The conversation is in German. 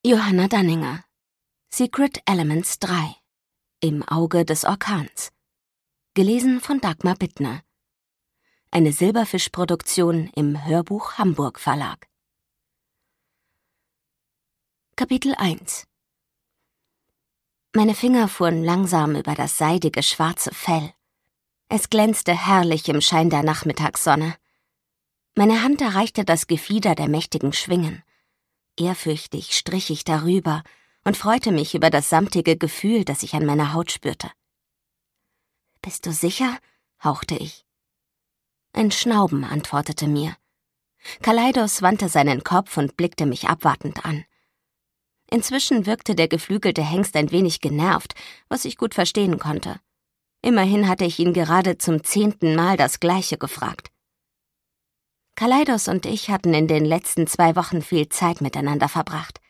Johanna Danninger. Secret Elements 3. Im Auge des Orkans. Gelesen von Dagmar Bittner. Eine Silberfisch-Produktion im Hörbuch Hamburg Verlag. Kapitel 1. Meine Finger fuhren langsam über das seidige schwarze Fell. Es glänzte herrlich im Schein der Nachmittagssonne. Meine Hand erreichte das Gefieder der mächtigen Schwingen. Ehrfürchtig strich ich darüber und freute mich über das samtige Gefühl, das ich an meiner Haut spürte. »Bist du sicher?« hauchte ich. Ein Schnauben antwortete mir. Kaleidos wandte seinen Kopf und blickte mich abwartend an. Inzwischen wirkte der geflügelte Hengst ein wenig genervt, was ich gut verstehen konnte. Immerhin hatte ich ihn gerade zum 10. Mal das Gleiche gefragt. Kaleidos und ich hatten in den letzten 2 Wochen viel Zeit miteinander verbracht.